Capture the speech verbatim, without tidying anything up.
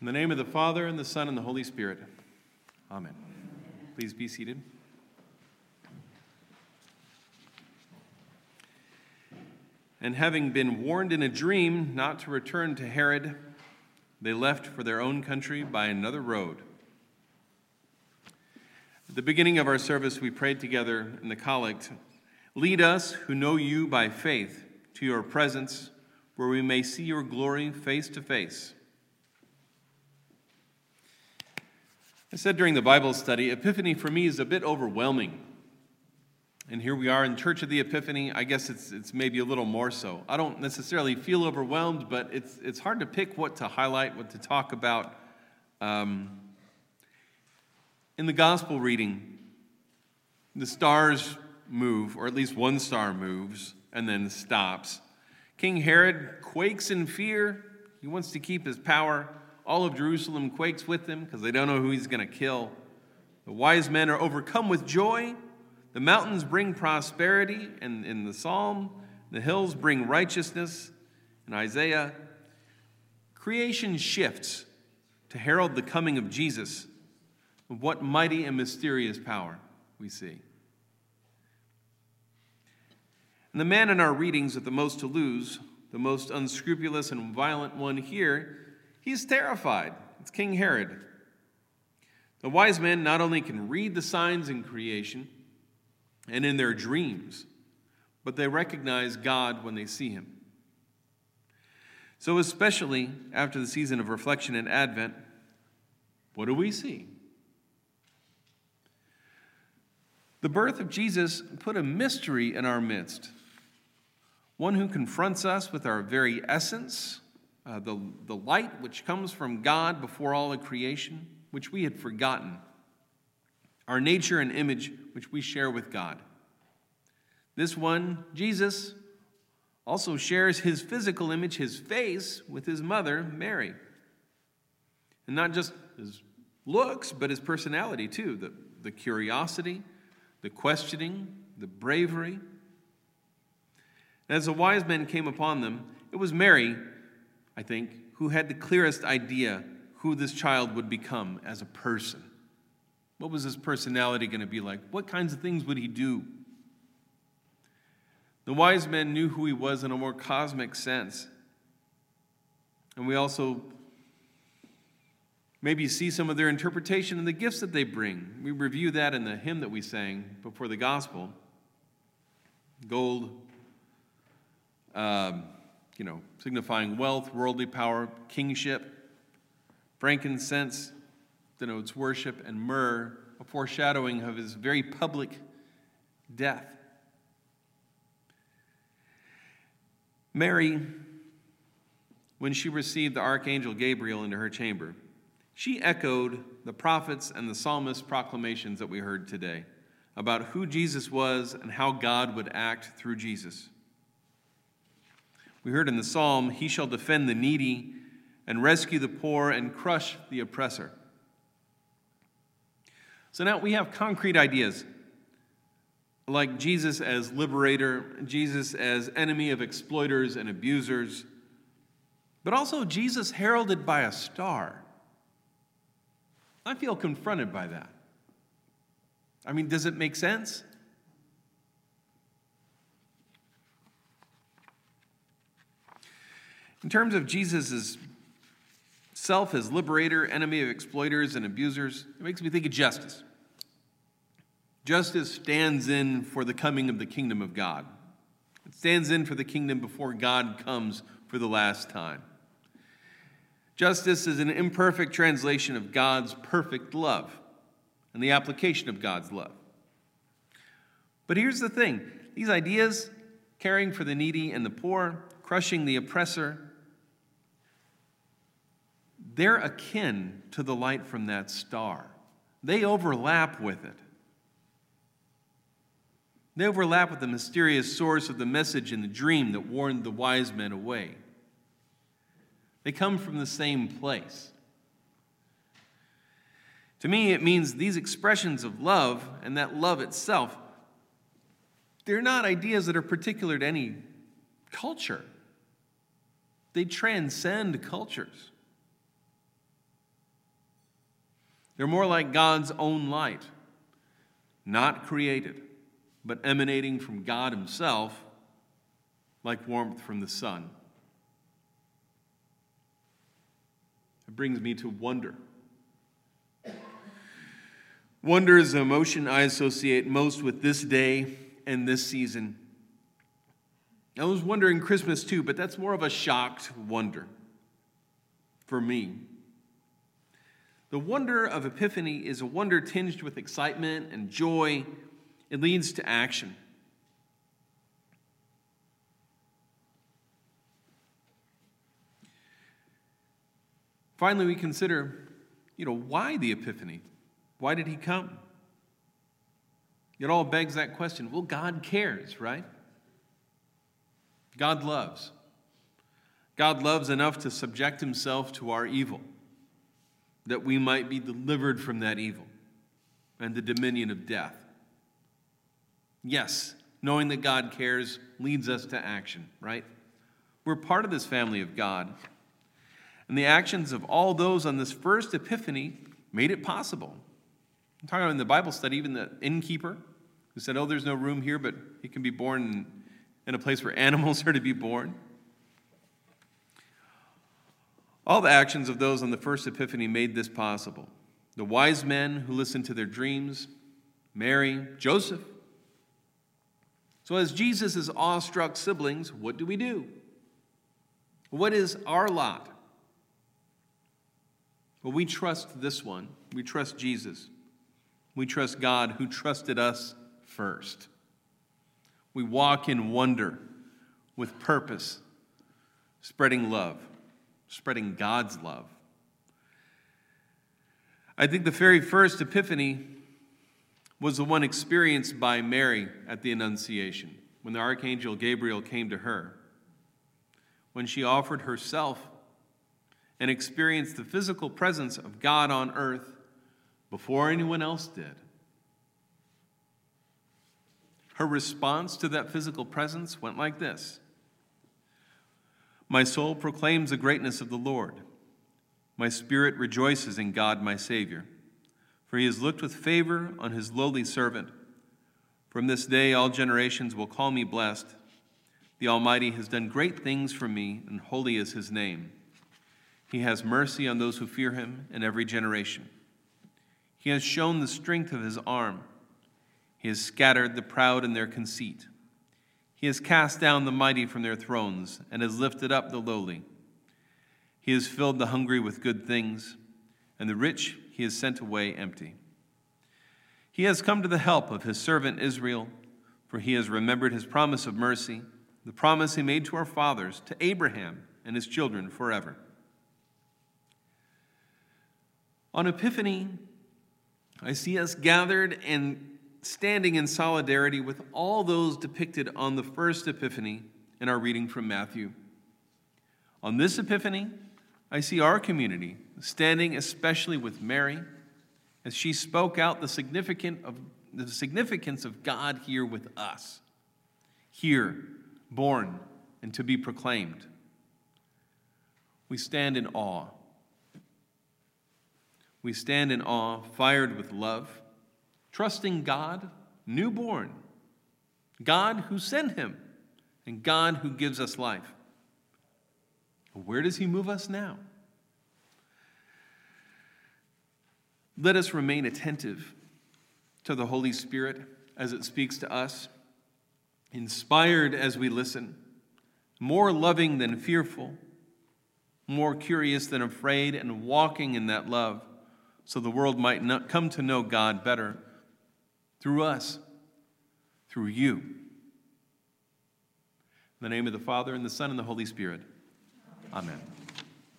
In the name of the Father, and the Son, and the Holy Spirit. Amen. Please be seated. And having been warned in a dream not to return to Herod, they left for their own country by another road. At the beginning of our service, we prayed together in the collect, "Lead us who know you by faith to your presence, where we may see your glory face to face." I said during the Bible study, Epiphany for me is a bit overwhelming. And here we are in Church of the Epiphany. I guess it's it's maybe a little more so. I don't necessarily feel overwhelmed, but it's it's hard to pick what to highlight, what to talk about. Um, in the gospel reading, the stars move, or at least one star moves, and then stops. King Herod quakes in fear. He wants to keep his power. All of Jerusalem quakes with him because they don't know who he's going to kill. The wise men are overcome with joy. The mountains bring prosperity, and in the psalm, the hills bring righteousness. In Isaiah, creation shifts to herald the coming of Jesus. What mighty and mysterious power we see. And the man in our readings with the most to lose, the most unscrupulous and violent one here, he's terrified. It's King Herod. The wise men not only can read the signs in creation and in their dreams, but they recognize God when they see him. So especially after the season of reflection and Advent, what do we see? The birth of Jesus put a mystery in our midst, one who confronts us with our very essence, Uh, the, the light which comes from God before all of creation, which we had forgotten, our nature and image which we share with God. This one, Jesus, also shares his physical image, his face, with his mother, Mary. And not just his looks, but his personality too, the, the curiosity, the questioning, the bravery. And as the wise men came upon them, it was Mary, I think, who had the clearest idea who this child would become as a person. What was his personality going to be like? What kinds of things would he do? The wise men knew who he was in a more cosmic sense. And we also maybe see some of their interpretation and the gifts that they bring. We review that in the hymn that we sang before the gospel. Gold, um, you know, signifying wealth, worldly power, kingship. Frankincense denotes worship, and myrrh, a foreshadowing of his very public death. Mary, when she received the archangel Gabriel into her chamber, she echoed the prophets and the psalmist proclamations that we heard today about who Jesus was and how God would act through Jesus. We heard in the psalm, "He shall defend the needy and rescue the poor and crush the oppressor." So now we have concrete ideas like Jesus as liberator, Jesus as enemy of exploiters and abusers, but also Jesus heralded by a star. I feel confronted by that. I mean, does it make sense? In terms of Jesus' self as liberator, enemy of exploiters and abusers, it makes me think of justice. Justice stands in for the coming of the kingdom of God. It stands in for the kingdom before God comes for the last time. Justice is an imperfect translation of God's perfect love and the application of God's love. But here's the thing. These ideas, caring for the needy and the poor, crushing the oppressor, they're akin to the light from that star. They overlap with it. They overlap with the mysterious source of the message in the dream that warned the wise men away. They come from the same place. To me, it means these expressions of love and that love itself, they're not ideas that are particular to any culture. They transcend cultures. They're more like God's own light, not created, but emanating from God himself, like warmth from the sun. It brings me to wonder. Wonder is the emotion I associate most with this day and this season. I was wondering Christmas too, but that's more of a shocked wonder for me. The wonder of Epiphany is a wonder tinged with excitement and joy. It leads to action. Finally, we consider, you know, why the Epiphany? Why did he come? It all begs that question. Well, God cares, right? God loves. God loves enough to subject himself to our evil, that we might be delivered from that evil and the dominion of death. Yes, knowing that God cares leads us to action, right? We're part of this family of God. And the actions of all those on this first Epiphany made it possible. I'm talking about in the Bible study, even the innkeeper who said, oh, there's no room here, but he can be born in a place where animals are to be born. All the actions of those on the first Epiphany made this possible. The wise men who listened to their dreams, Mary, Joseph. So as Jesus' awestruck siblings, what do we do? What is our lot? Well, we trust this one. We trust Jesus. We trust God who trusted us first. We walk in wonder with purpose, spreading love, spreading God's love. I think the very first Epiphany was the one experienced by Mary at the Annunciation, when the Archangel Gabriel came to her, when she offered herself and experienced the physical presence of God on earth before anyone else did. Her response to that physical presence went like this: my soul proclaims the greatness of the Lord. My spirit rejoices in God my Savior, for he has looked with favor on his lowly servant. From this day all generations will call me blessed. The Almighty has done great things for me, and holy is his name. He has mercy on those who fear him in every generation. He has shown the strength of his arm. He has scattered the proud in their conceit. He has cast down the mighty from their thrones and has lifted up the lowly. He has filled the hungry with good things, and the rich he has sent away empty. He has come to the help of his servant Israel, for he has remembered his promise of mercy, the promise he made to our fathers, to Abraham and his children forever. On Epiphany, I see us gathered and standing in solidarity with all those depicted on the first Epiphany in our reading from Matthew. On this Epiphany, I see our community standing especially with Mary as she spoke out the significant of, the significance of God here with us, here, born and to be proclaimed. We stand in awe. We stand in awe, fired with love, trusting God, newborn, God who sent him, and God who gives us life. Where does he move us now? Let us remain attentive to the Holy Spirit as it speaks to us, inspired as we listen, more loving than fearful, more curious than afraid, and walking in that love, so the world might not come to know God better through us, through you. In the name of the Father, and the Son, and the Holy Spirit. Amen.